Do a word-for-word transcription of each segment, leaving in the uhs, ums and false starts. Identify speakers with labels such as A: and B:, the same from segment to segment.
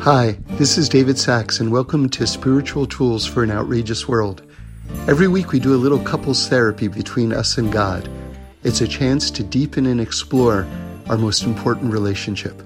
A: Hi, this is David Sachs, and welcome to Spiritual Tools for an Outrageous World. Every week we do a little couples therapy between us and God. It's a chance to deepen and explore our most important relationship.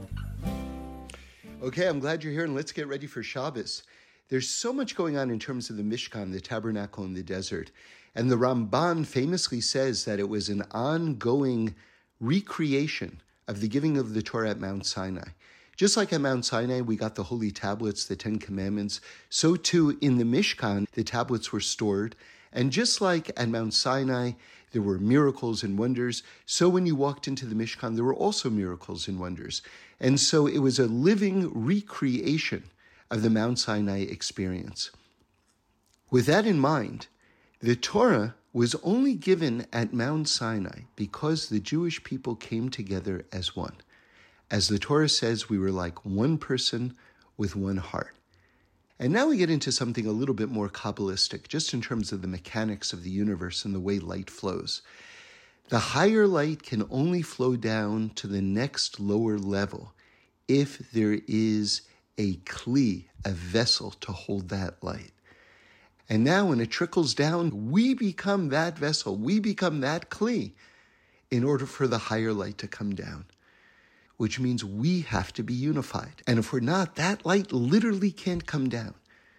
A: Okay, I'm glad you're here, and let's get ready for Shabbos. There's so much going on in terms of the Mishkan, the tabernacle in the desert. And the Ramban famously says that it was an ongoing recreation of the giving of the Torah at Mount Sinai. Just like at Mount Sinai, we got the holy tablets, the Ten Commandments, so too in the Mishkan, the tablets were stored. And just like at Mount Sinai, there were miracles and wonders, so when you walked into the Mishkan, there were also miracles and wonders. And so it was a living recreation of the Mount Sinai experience. With that in mind, the Torah was only given at Mount Sinai because the Jewish people came together as one. As the Torah says, we were like one person with one heart. And now we get into something a little bit more Kabbalistic, just in terms of the mechanics of the universe and the way light flows. The higher light can only flow down to the next lower level if there is a kli, a vessel to hold that light. And now when it trickles down, we become that vessel, we become that kli in order for the higher light to come down, which means we have to be unified. And if we're not, that light literally can't come down.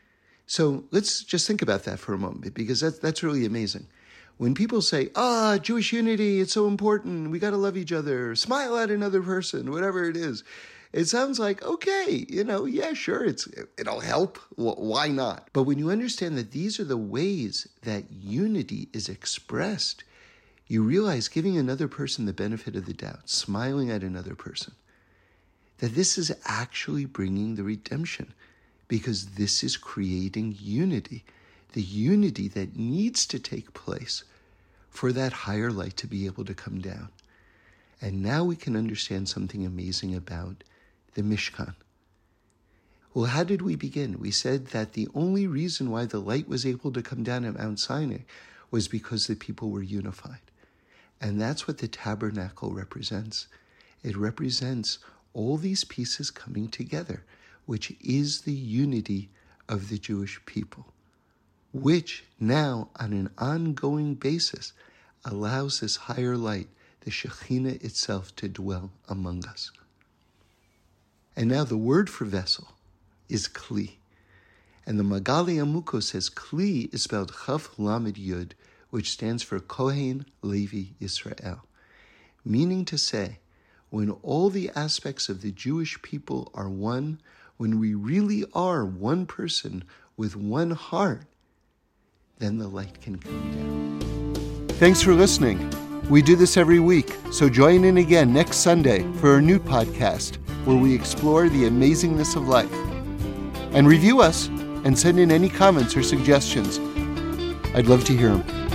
A: So let's just think about that for a moment, because that's, that's really amazing. When people say, ah, Jewish unity, it's so important, we got to love each other, smile at another person, whatever it is, it sounds like, okay, you know, yeah, sure, it's it'll help. Why not? But when you understand that these are the ways that unity is expressed, you realize giving another person the benefit of the doubt, smiling at another person, that this is actually bringing the redemption, because this is creating unity, the unity that needs to take place for that higher light to be able to come down. And now we can understand something amazing about the Mishkan. Well, how did we begin? We said that the only reason why the light was able to come down at Mount Sinai was because the people were unified. And that's what the tabernacle represents. It represents all these pieces coming together, which is the unity of the Jewish people, which now, on an ongoing basis, allows this higher light, the Shekhinah itself, to dwell among us. And now the word for vessel is kli. And the Magali Amuko says kli is spelled Chaf Lamed Yud, which stands for Kohen Levi Yisrael, meaning to say, when all the aspects of the Jewish people are one, when we really are one person with one heart, then the light can come down. Thanks for listening. We do this every week, so join in again next Sunday for a new podcast where we explore the amazingness of life. And review us and send in any comments or suggestions. I'd love to hear them.